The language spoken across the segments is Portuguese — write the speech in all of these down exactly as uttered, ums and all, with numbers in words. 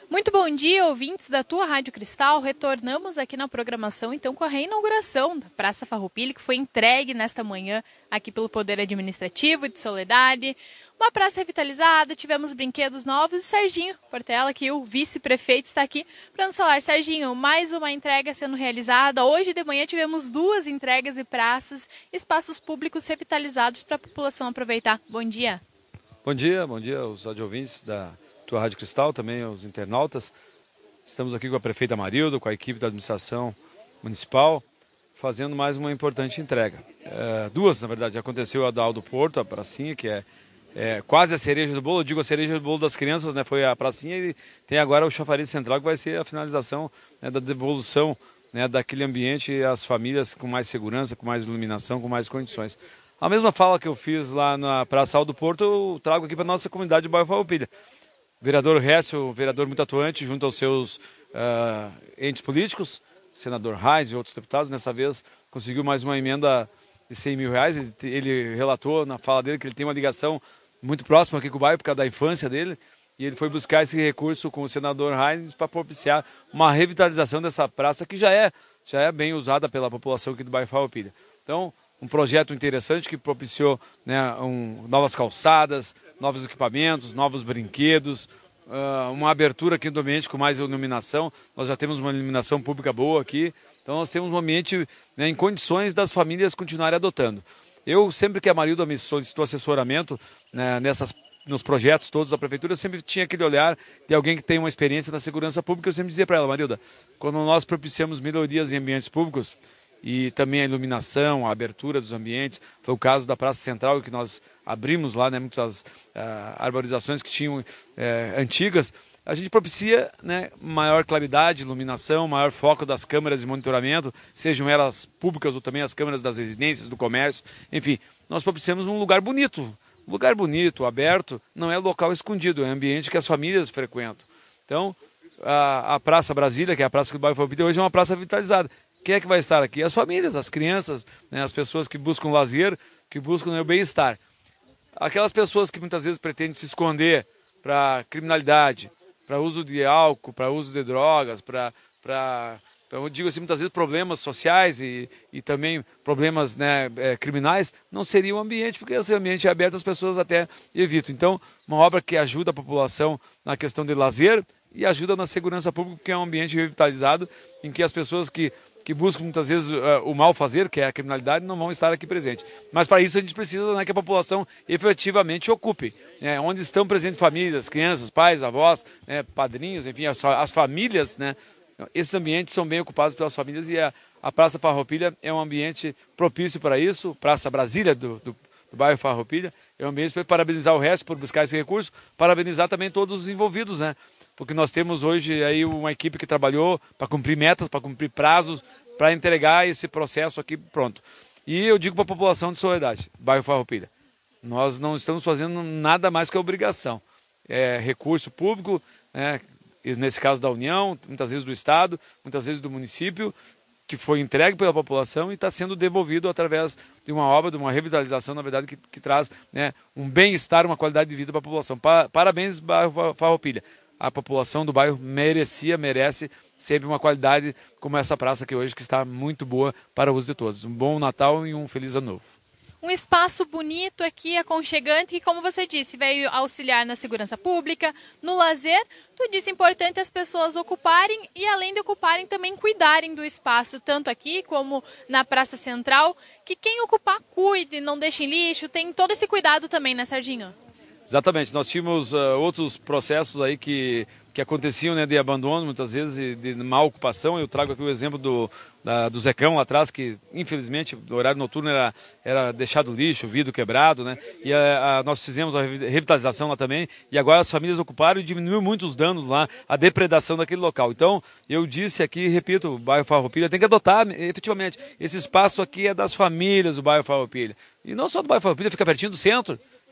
Muito bom dia, ouvintes da tua Rádio Cristal. Retornamos aqui na programação, então, com a reinauguração da Praça Farroupilha, que foi entregue nesta manhã aqui pelo Poder Administrativo de Soledade. Uma praça revitalizada, tivemos brinquedos novos e Serginho Portela, que o vice-prefeito, está aqui para nos falar. Serginho, mais uma entrega sendo realizada. Hoje de manhã tivemos duas entregas de praças, espaços públicos revitalizados para a população aproveitar. Bom dia. Bom dia, bom dia aos ouvintes da tua Rádio Cristal, também aos internautas. Estamos aqui com a prefeita Marilda, com a equipe da administração municipal, fazendo mais uma importante entrega. É, duas, na verdade, aconteceu a da Aldo Porto, a pracinha, que é, é quase a cereja do bolo. Eu digo a cereja do bolo das crianças, né? Foi a pracinha, e tem agora o chafariz central, que vai ser a finalização, né, da devolução, né, daquele ambiente às famílias com mais segurança, com mais iluminação, com mais condições. A mesma fala que eu fiz lá na Praça Aldo Porto, eu trago aqui para a nossa comunidade de bairro Farroupilha. Vereador Récio, vereador muito atuante, junto aos seus uh, entes políticos, senador Reis e outros deputados, nessa vez conseguiu mais uma emenda de cem mil reais. Ele, ele relatou na fala dele que ele tem uma ligação muito próxima aqui com o bairro, por causa da infância dele, e ele foi buscar esse recurso com o senador Reis para propiciar uma revitalização dessa praça que já é, já é bem usada pela população aqui do bairro Farroupilha. Então, um projeto interessante que propiciou, né, um, novas calçadas, novos equipamentos, novos brinquedos, uh, uma abertura aqui do ambiente com mais iluminação. Nós já temos uma iluminação pública boa aqui, então nós temos um ambiente, né, em condições das famílias continuarem adotando. Eu, sempre que a Marilda me solicitou assessoramento, né, nessas, nos projetos todos da prefeitura, eu sempre tinha aquele olhar de alguém que tem uma experiência na segurança pública. Eu sempre dizia para ela: Marilda, quando nós propiciamos melhorias em ambientes públicos, e também a iluminação, a abertura dos ambientes, foi o caso da Praça Central, que nós abrimos lá, né, muitas uh, arborizações que tinham uh, antigas, a gente propicia, né, maior claridade, iluminação, maior foco das câmeras de monitoramento, sejam elas públicas ou também as câmeras das residências, do comércio, enfim, nós propiciamos um lugar bonito, um lugar bonito, aberto, não é local escondido, é ambiente que as famílias frequentam. Então, a, a Praça Brasília, que é a praça do bairro Farroupilha, hoje é uma praça vitalizada. Quem é que vai estar aqui? As famílias, as crianças, né, as pessoas que buscam lazer, que buscam, né, o bem-estar. Aquelas pessoas que muitas vezes pretendem se esconder para criminalidade, para uso de álcool, para uso de drogas, para, para, eu digo assim, muitas vezes problemas sociais e, e também problemas, né, é, criminais, não seria um ambiente, porque esse ambiente é aberto, as pessoas até evitam. Então, uma obra que ajuda a população na questão de lazer e ajuda na segurança pública, porque é um ambiente revitalizado em que as pessoas que que buscam muitas vezes uh, o mal fazer, que é a criminalidade, não vão estar aqui presentes. Mas para isso a gente precisa, né, que a população efetivamente ocupe, né, onde estão presentes famílias, crianças, pais, avós, né, padrinhos, enfim, as, as famílias, né, esses ambientes são bem ocupados pelas famílias, e a, a Praça Farroupilha é um ambiente propício para isso. Praça Brasília do, do, do bairro Farroupilha é um ambiente para parabenizar o resto por buscar esse recurso, parabenizar também todos os envolvidos, né? Porque nós temos hoje aí uma equipe que trabalhou para cumprir metas, para cumprir prazos, para entregar esse processo aqui pronto. E eu digo para a população de Soledade, bairro Farroupilha, nós não estamos fazendo nada mais que a obrigação. É recurso público, né, nesse caso da União, muitas vezes do Estado, muitas vezes do município, que foi entregue pela população e está sendo devolvido através de uma obra, de uma revitalização, na verdade, que, que traz, né, um bem-estar, uma qualidade de vida para a população. Pa, parabéns, bairro Farroupilha. A população do bairro merecia, merece sempre uma qualidade como essa praça aqui hoje, que está muito boa para o uso de todos. Um bom Natal e um feliz Ano Novo. Um espaço bonito aqui, aconchegante, que, como você disse, veio auxiliar na segurança pública, no lazer. Tu disse, importante as pessoas ocuparem e, além de ocuparem, também cuidarem do espaço, tanto aqui como na Praça Central, que quem ocupar cuide, não deixe lixo, tem todo esse cuidado também, né, Serginho? Exatamente, nós tínhamos uh, outros processos aí que, que aconteciam, né, de abandono, muitas vezes, e de má ocupação. Eu trago aqui o exemplo do, da, do Zecão lá atrás, que infelizmente no horário noturno era, era deixado lixo, vidro quebrado, né? E a, a, nós fizemos a revitalização lá também, e agora as famílias ocuparam e diminuiu muito os danos lá, a depredação daquele local. Então, eu disse aqui, repito, o bairro Farroupilha tem que adotar, efetivamente, esse espaço aqui é das famílias do bairro Farroupilha. E não só do bairro Farroupilha, fica pertinho do centro.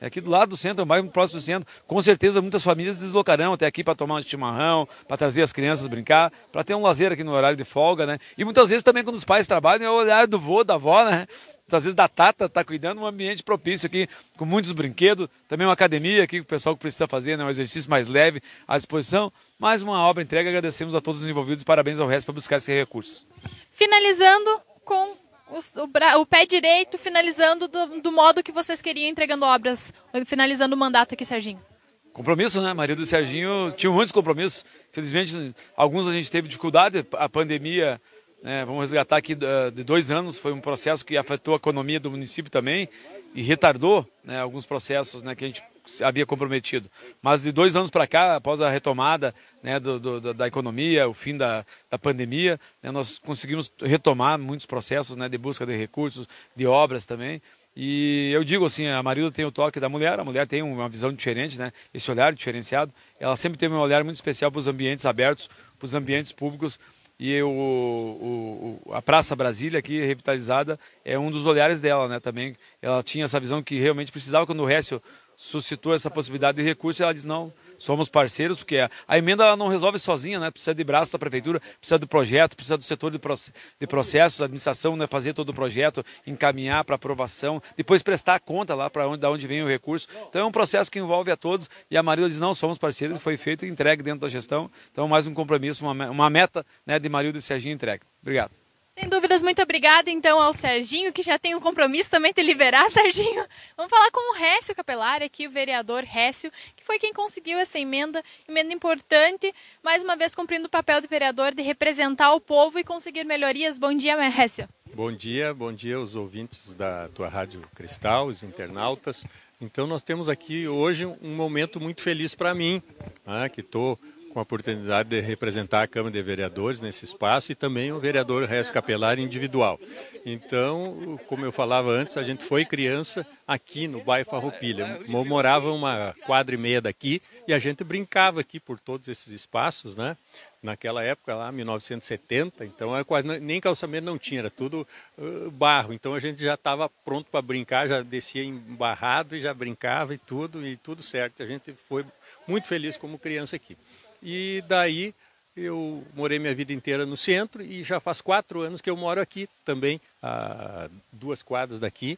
É aqui do lado do centro, é um bairro muito próximo do centro. Com certeza muitas famílias deslocarão até aqui para tomar um chimarrão, para trazer as crianças brincar, para ter um lazer aqui no horário de folga, né? E muitas vezes também quando os pais trabalham é o olhar do vô, da avó, né? Muitas vezes da Tata tá cuidando de um ambiente propício aqui, com muitos brinquedos, também uma academia aqui, que o pessoal que precisa fazer, né? Um exercício mais leve à disposição. Mais uma obra entregue, agradecemos a todos os envolvidos e parabéns ao resto para buscar esse recurso. Finalizando com os, o, bra, o pé direito, finalizando do, do modo que vocês queriam, entregando obras, finalizando o mandato aqui, Serginho. Compromisso, né? Marido e Serginho tinham muitos compromissos. Infelizmente, alguns a gente teve dificuldade, a pandemia... É, vamos resgatar aqui de dois anos, foi um processo que afetou a economia do município também e retardou, né, alguns processos, né, que a gente havia comprometido. Mas de dois anos para cá, após a retomada, né, do, do, da economia, o fim da, da pandemia, né, nós conseguimos retomar muitos processos, né, de busca de recursos, de obras também. E eu digo assim, a Marilda tem o toque da mulher, a mulher tem uma visão diferente, né, esse olhar diferenciado. Ela sempre teve um olhar muito especial para os ambientes abertos, para os ambientes públicos. E o, o, a Praça Brasília aqui, revitalizada, é um dos olhares dela, né, também. Ela tinha essa visão que realmente precisava, quando o Récio suscitou essa possibilidade de recurso, ela disse, não, somos parceiros, porque a, a emenda ela não resolve sozinha, né, precisa de braço da prefeitura, precisa do projeto, precisa do setor de, proce de processos, a administração, né, fazer todo o projeto, encaminhar para aprovação, depois prestar conta lá para onde, da onde vem o recurso. Então é um processo que envolve a todos, e a Marilda diz, não, somos parceiros, foi feito e entregue dentro da gestão. Então mais um compromisso, uma, uma meta, né, de Marilda e Serginho entregue. Obrigado. Sem dúvidas, muito obrigada então ao Serginho, que já tem um compromisso também de liberar, Serginho. Vamos falar com o Récio Capelari, aqui o vereador Récio, que foi quem conseguiu essa emenda, emenda importante, mais uma vez cumprindo o papel de vereador, de representar o povo e conseguir melhorias. Bom dia, Récio. Bom dia, bom dia aos ouvintes da tua Rádio Cristal, os internautas. Então nós temos aqui hoje um momento muito feliz para mim, né, que estou com a oportunidade de representar a Câmara de Vereadores nesse espaço e também o vereador Récio Capelari individual. Então, como eu falava antes, a gente foi criança aqui no bairro Farroupilha. Eu morava uma quadra e meia daqui e a gente brincava aqui por todos esses espaços, né? Naquela época, lá, mil novecentos e setenta, então era quase, nem calçamento não tinha, era tudo uh, barro. Então a gente já estava pronto para brincar, já descia embarrado e já brincava e tudo, e tudo certo. A gente foi muito feliz como criança aqui. E daí eu morei minha vida inteira no centro e já faz quatro anos que eu moro aqui também, a duas quadras daqui.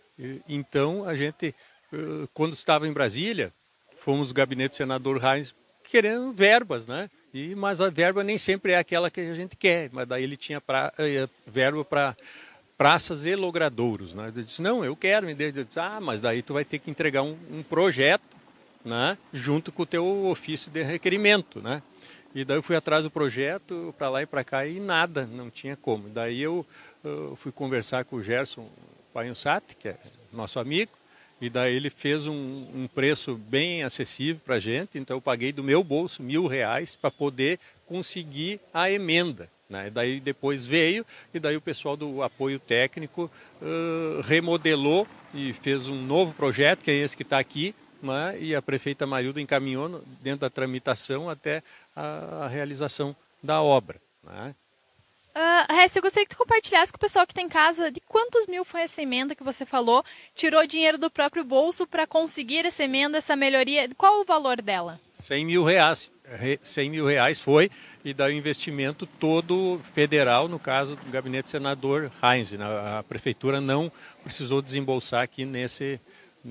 Então a gente, quando estava em Brasília, fomos no gabinete do senador Reins querendo verbas, né? E, mas a verba nem sempre é aquela que a gente quer, mas daí ele tinha pra, verba para praças e logradouros, né? Eu disse, não, eu quero, me deu. Eu disse, ah, mas daí tu vai ter que entregar um, um projeto, né, junto com o teu ofício de requerimento, né? E daí eu fui atrás do projeto, para lá e para cá, e nada, não tinha como. Daí eu uh, fui conversar com o Gerson Painhossati, que é nosso amigo, e daí ele fez um, um preço bem acessível para a gente, então eu paguei do meu bolso mil reais para poder conseguir a emenda, né? E daí depois veio, e daí o pessoal do apoio técnico uh, remodelou e fez um novo projeto, que é esse que está aqui, né? E a prefeita Marilda encaminhou dentro da tramitação até a, a realização da obra, né? Uh, Récio, eu gostaria que tu compartilhasse com o pessoal que está em casa de quantos mil foi essa emenda que você falou, tirou dinheiro do próprio bolso para conseguir essa emenda, essa melhoria, qual o valor dela? cem mil reais, cem mil reais foi, e daí o investimento todo federal, no caso do gabinete do senador Reins, né? A prefeitura não precisou desembolsar aqui nesse,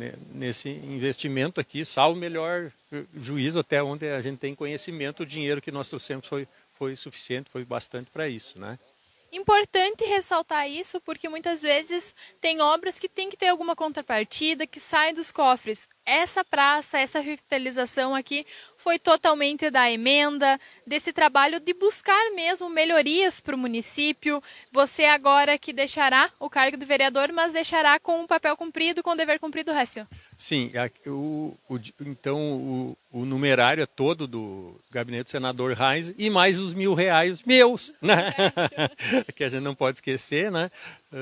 nesse investimento aqui, salvo o melhor juízo até onde a gente tem conhecimento, o dinheiro que nós trouxemos foi foi suficiente, foi bastante para isso, né? Importante ressaltar isso, porque muitas vezes tem obras que tem que ter alguma contrapartida, que sai dos cofres. Essa praça, essa revitalização aqui foi totalmente da emenda, desse trabalho de buscar mesmo melhorias para o município. Você agora que deixará o cargo de vereador, mas deixará com o papel cumprido, com o dever cumprido, Récio. Sim, o, o, então o, o numerário é todo do gabinete do senador Reins e mais os mil reais meus, né? Que a gente não pode esquecer, né?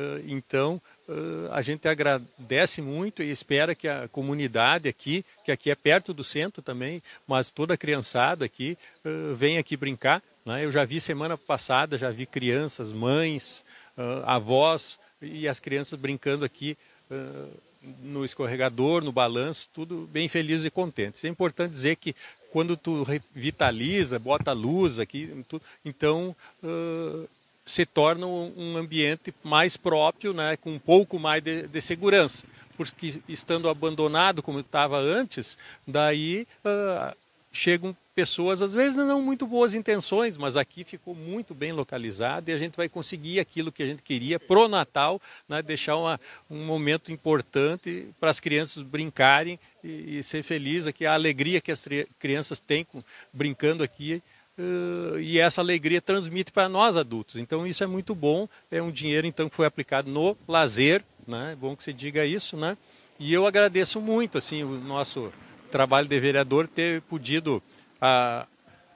Então a gente agradece muito e espera que a comunidade aqui, que aqui é perto do centro também, mas toda a criançada aqui venha aqui brincar, né? Eu já vi semana passada, já vi crianças, mães, avós e as crianças brincando aqui uh, no escorregador, no balanço, tudo bem felizes e contentes. É importante dizer que quando tu revitaliza, bota luz aqui, tu, então uh, se torna um ambiente mais próprio, né, com um pouco mais de, de segurança. Porque estando abandonado como estava antes, daí uh, chegam pessoas, às vezes não muito boas intenções, mas aqui ficou muito bem localizado e a gente vai conseguir aquilo que a gente queria pro Natal, né, deixar uma, um momento importante para as crianças brincarem e, e ser felizes aqui, a alegria que as crianças têm com, brincando aqui. Uh, e essa alegria transmite para nós adultos. Então isso é muito bom, é um dinheiro então que foi aplicado no lazer, né? É bom que você diga isso, né? E eu agradeço muito assim, o nosso trabalho de vereador ter podido uh,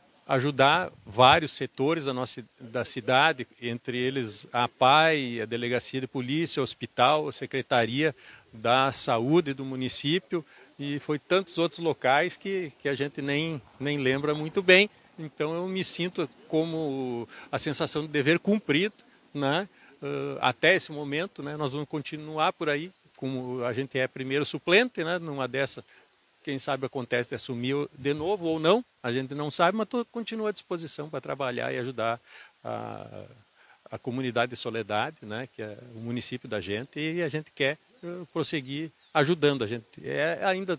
ajudar vários setores da, nossa, da cidade, entre eles a P A I, a Delegacia de Polícia, o Hospital, a Secretaria da Saúde do município, e foi tantos outros locais que, que a gente nem, nem lembra muito bem. Então eu me sinto como a sensação de dever cumprido, né? Uh, até esse momento, né? Nós vamos continuar por aí, como a gente é primeiro suplente, né? Numa dessa, quem sabe acontece de assumir de novo ou não, a gente não sabe, mas tô, continuo à disposição para trabalhar e ajudar a, a comunidade de Soledade, né? Que é o município da gente, e a gente quer uh, prosseguir ajudando. A gente é ainda...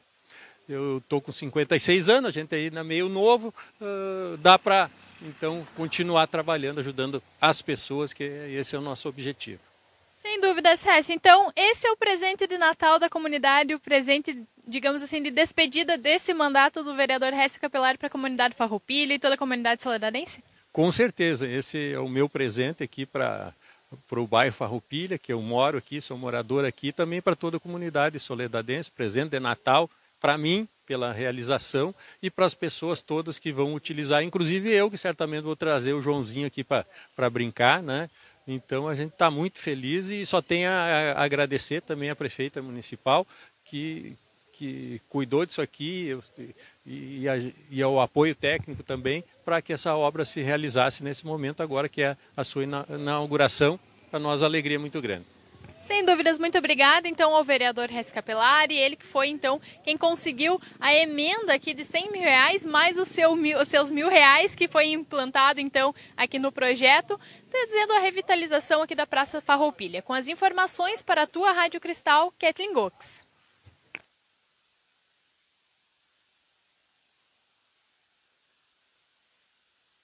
Eu estou com cinquenta e seis anos, a gente ainda meio novo, uh, dá para então continuar trabalhando, ajudando as pessoas, que esse é o nosso objetivo. Sem dúvida, Cécio. Então, esse é o presente de Natal da comunidade, o presente, digamos assim, de despedida desse mandato do vereador Récio Capelari para a comunidade Farroupilha e toda a comunidade soledarense? Com certeza, esse é o meu presente aqui para... para o bairro Farroupilha, que eu moro aqui, sou morador aqui, também para toda a comunidade soledadense, presente de Natal, para mim, pela realização, e para as pessoas todas que vão utilizar, inclusive eu, que certamente vou trazer o Joãozinho aqui para brincar, né? Então a gente está muito feliz e só tem a, a agradecer também à prefeita municipal que, que cuidou disso aqui e, e, a, e ao apoio técnico também para que essa obra se realizasse nesse momento agora, que é a sua inauguração. Para nós a alegria é muito grande. Sem dúvidas, muito obrigada então ao vereador Récio Capelari, ele que foi então quem conseguiu a emenda aqui de cem mil reais, mais o seu mil, os seus mil reais que foi implantado então aqui no projeto, dizendo a revitalização aqui da Praça Farroupilha. Com as informações para a tua Rádio Cristal, Kathleen Gox.